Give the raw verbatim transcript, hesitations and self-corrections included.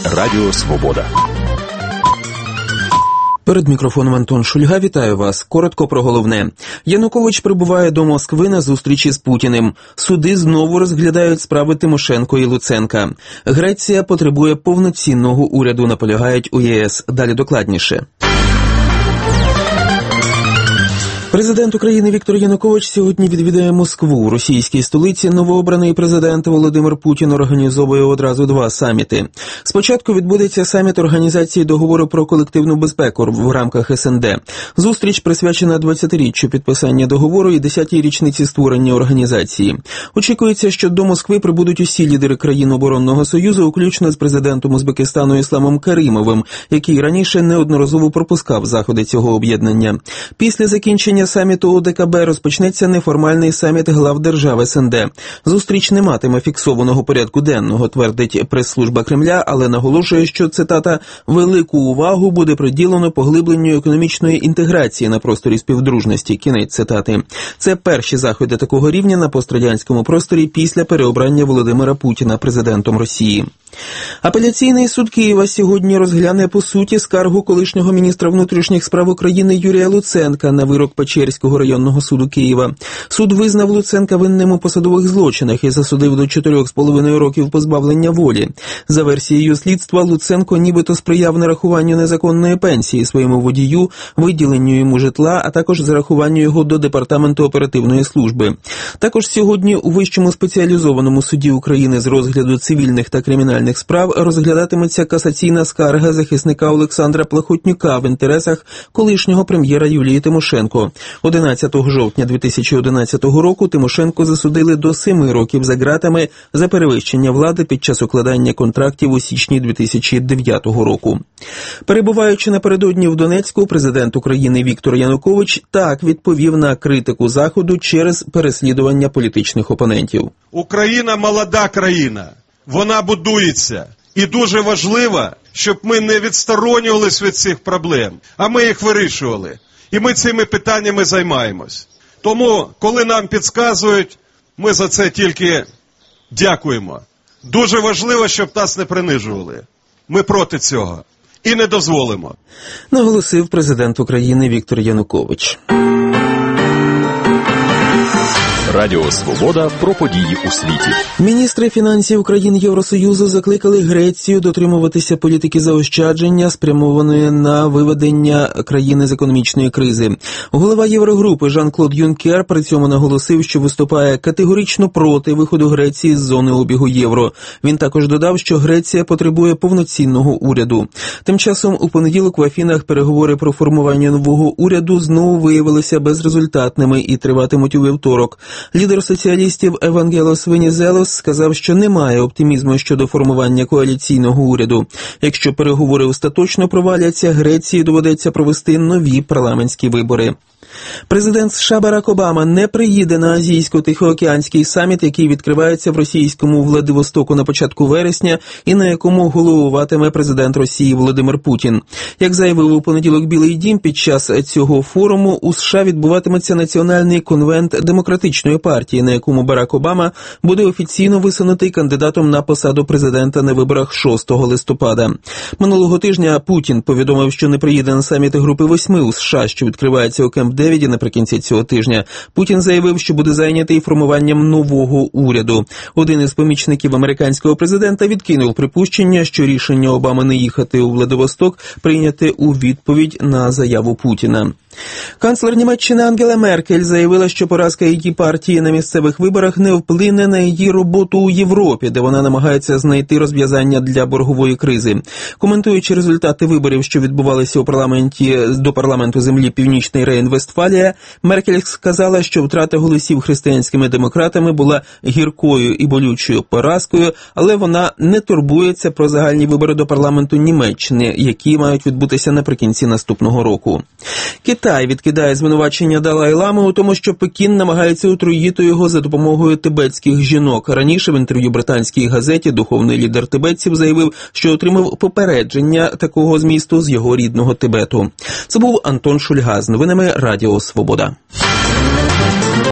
Радіо Свобода. Перед мікрофоном Антон Шульга. Вітаю вас. Коротко про головне. Янукович прибуває до Москви на зустрічі з Путіним. Суди знову розглядають справи Тимошенко і Луценка. Греція потребує повноцінного уряду, наполягають у ЄС. Далі докладніше. Президент України Віктор Янукович сьогодні відвідає Москву. У російській столиці новообраний президент Володимир Путін організовує одразу два саміти. Спочатку відбудеться саміт Організації договору про колективну безпеку в рамках ес ен де. Зустріч присвячена двадцятиріччю підписання договору і десятій річниці створення організації. Очікується, що до Москви прибудуть усі лідери країн оборонного союзу, включно з президентом Узбекистану Ісламом Каримовим, який раніше неодноразово пропускав заходи цього об'єднання. Після закінчення саміту о де ка бе розпочнеться неформальний саміт глав держав ес ен де. Зустріч не матиме фіксованого порядку денного, твердить прес-служба Кремля, але наголошує, що, цитата, «велику увагу буде приділено поглибленню економічної інтеграції на просторі співдружності», кінець цитати. Це перші заходи такого рівня на пострадянському просторі після переобрання Володимира Путіна президентом Росії. Апеляційний суд Києва сьогодні розгляне по суті скаргу колишнього міністра внутрішніх справ України Юрія Луценка на вирок Печерського районного суду Києва. Суд визнав Луценка винним у посадових злочинах і засудив до чотирьох з половиною років позбавлення волі. За версією слідства, Луценко нібито сприяв нарахуванню незаконної пенсії своєму водію, виділенню йому житла, а також зарахуванню його до Департаменту оперативної служби. Також сьогодні у Вищому спеціалізованому суді України з розгляду цивільних та кримінальних справ розглядатиметься касаційна скарга захисника Олександра Плахотнюка в інтересах колишнього прем'єра Юлії Тимошенко. одинадцятого жовтня дві тисячі одинадцятого року Тимошенко засудили до семи років за ґратами за перевищення влади під час укладання контрактів у січні дві тисячі дев'ятого року. Перебуваючи напередодні в Донецьку, президент України Віктор Янукович так відповів на критику Заходу через переслідування політичних опонентів. Україна – молода країна. Вона будується. І дуже важливо, щоб ми не відсторонювалися від цих проблем, а ми їх вирішували. І ми цими питаннями займаємось. Тому, коли нам підказують, ми за це тільки дякуємо. Дуже важливо, щоб нас не принижували. Ми проти цього. І не дозволимо. Наголосив президент України Віктор Янукович. Радіо Свобода про події у світі. Міністри фінансів країн Євросоюзу закликали Грецію дотримуватися політики заощадження, спрямованої на виведення країни з економічної кризи. Голова Єврогрупи Жан-Клод Юнкер при цьому наголосив, що виступає категорично проти виходу Греції з зони обігу євро. Він також додав, що Греція потребує повноцінного уряду. Тим часом у понеділок в Афінах переговори про формування нового уряду знову виявилися безрезультатними і триватимуть у вівторок. Лідер соціалістів Евангелос Венізелос сказав, що немає оптимізму щодо формування коаліційного уряду. Якщо переговори остаточно проваляться, Греції доведеться провести нові парламентські вибори. Президент США Барак Обама не приїде на Азійсько-Тихоокеанський саміт, який відкривається в російському Владивостоку на початку вересня і на якому головуватиме президент Росії Володимир Путін. Як заявив у понеділок Білий дім, під час цього форуму у США відбуватиметься національний конвент Демократичної партії, на якому Барак Обама буде офіційно висунутий кандидатом на посаду президента на виборах шостого листопада. Минулого тижня Путін повідомив, що не приїде на саміт Групи восьми у США, що відкривається у Кемп Девіді наприкінці цього тижня. Путін заявив, що буде зайнятий формуванням нового уряду. Один із помічників американського президента відкинув припущення, що рішення Обами не їхати у Владивосток прийняте у відповідь на заяву Путіна. Канцлер Німеччини Ангела Меркель заявила, що поразка її партії на місцевих виборах не вплине на її роботу у Європі, де вона намагається знайти розв'язання для боргової кризи. Коментуючи результати виборів, що відбувалися у парламенті до парламенту землі Північний Рейн-Вестфалія, Меркель сказала, що втрата голосів християнськими демократами була гіркою і болючою поразкою, але вона не турбується про загальні вибори до парламенту Німеччини, які мають відбутися наприкінці наступного року. Китай відкидає звинувачення Далай-Лами у тому, що Пекін намагається отруїти його за допомогою тибетських жінок. Раніше в інтерв'ю британській газеті духовний лідер тибетців заявив, що отримав попередження такого змісту з його рідного Тибету. Це був Антон Шульга з новинами Радіо Свобода.